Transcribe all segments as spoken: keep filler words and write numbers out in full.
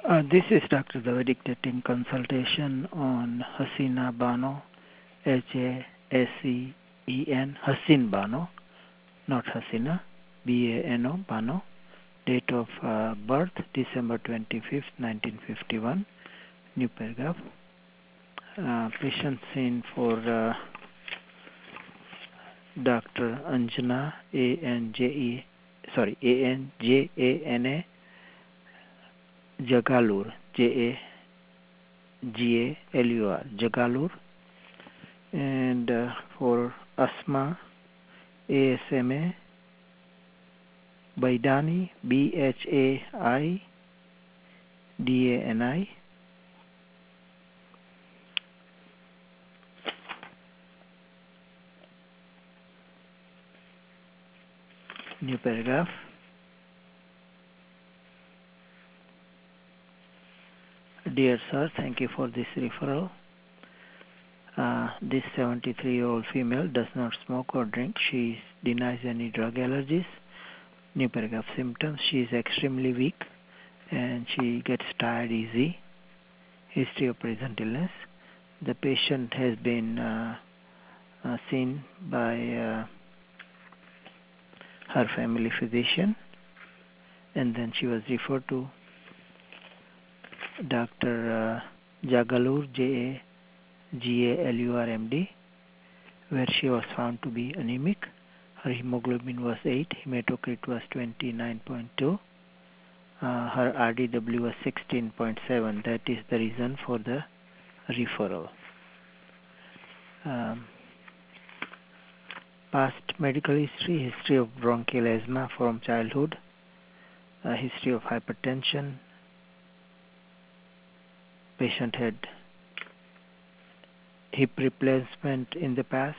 Uh, this is Doctor David dictating consultation on Hasina Bano, H A S E E N, Hasin Bano, not Hasina, B A N O, Bano. Date of uh, birth, December twenty-fifth, nineteen fifty-one, new paragraph. Uh, patient seen for uh, Doctor Anjana, A N J E, sorry, A N J A N A, Jagalur, J A G A L U R, Jagalur. And uh, for asthma, A S M A, Baidani, B H A I D A N I. New paragraph. Dear sir, thank you for this referral. Uh, this seventy-three-year-old female does not smoke or drink. She denies any drug allergies. New paragraph symptoms. She is extremely weak and she gets tired easy. History of present illness. The patient has been uh, uh, seen by uh, her family physician, and then she was referred to Doctor Uh, Jagalur, J A G A L U R M D, where she was found to be anemic. Her hemoglobin was eight, hematocrit was twenty-nine point two, uh, her R D W was sixteen point seven. That is the reason for the referral. Um, past medical history, history of bronchial asthma from childhood, uh, history of hypertension. Patient had hip replacement in the past.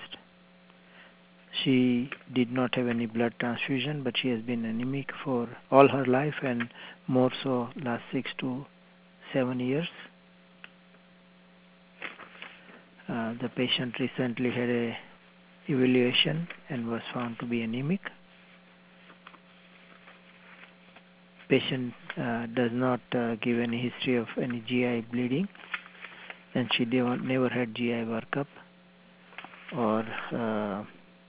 She did not have any blood transfusion, but she has been anemic for all her life and more so last six to seven years. Uh, the patient recently had a evaluation and was found to be anemic. Patient uh, does not uh, give any history of any G I bleeding, and she never had G I workup or uh,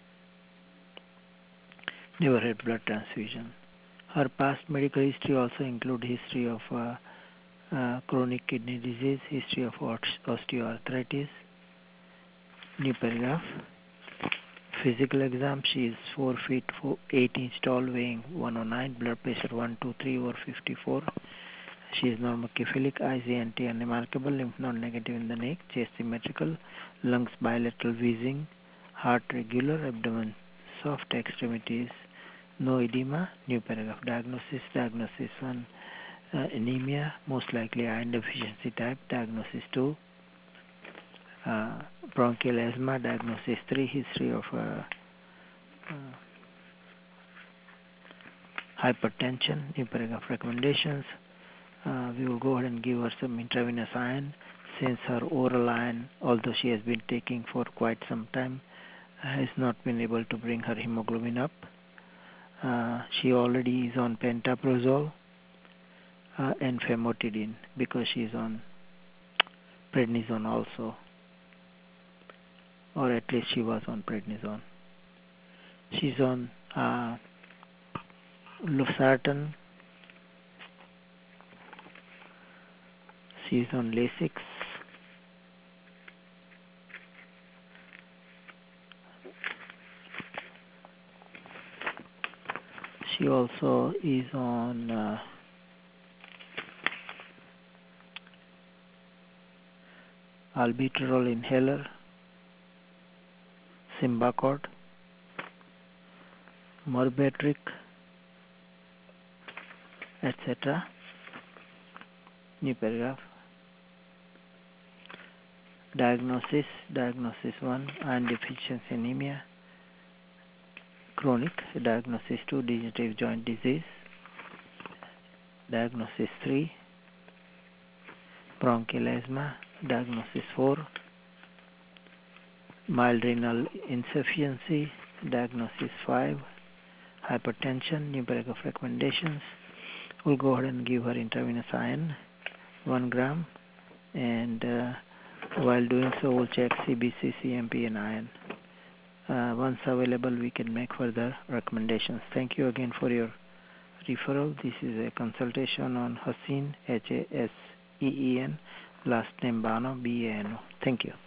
never had blood transfusion. Her past medical history also include history of uh, uh, chronic kidney disease, history of osteoarthritis. New paragraph. Physical exam. She is four feet four, eight inch tall, weighing one oh nine, blood pressure one twenty-three over fifty-four. She is normocephalic, eyes A N T unremarkable, lymph node negative in the neck, chest symmetrical, lungs bilateral wheezing, heart regular, abdomen soft, extremities no edema. New paragraph. Diagnosis. Diagnosis one, uh, anemia, most likely iron deficiency type. Diagnosis two, uh, bronchial asthma. Diagnosis three, history of uh, uh, hypertension. New paragraph. Recommendations. Uh, we will go ahead and give her some intravenous iron, since her oral iron, although she has been taking for quite some time, has not been able to bring her hemoglobin up. Uh, she already is on pantoprazole uh, and famotidine because she is on prednisone also, or at least she was on prednisone. She's on uh, losartan. She's on Lasix. She also is on uh, albuterol inhaler, Symbicort, Myrbetriq, et cetera. New paragraph. Diagnosis. Diagnosis one, iron deficiency anemia. Chronic. Diagnosis two, degenerative joint disease. Diagnosis three, bronchial asthma. Diagnosis four, mild renal insufficiency. Diagnosis five, hypertension. New paragraph recommendations. We'll go ahead and give her intravenous iron. one gram, and uh, while doing so, we'll check C B C, C M P, and iron. Uh, once available, we can make further recommendations. Thank you again for your referral. This is a consultation on Haseen, H A S E E N, last name Bano, B A N O. Thank you.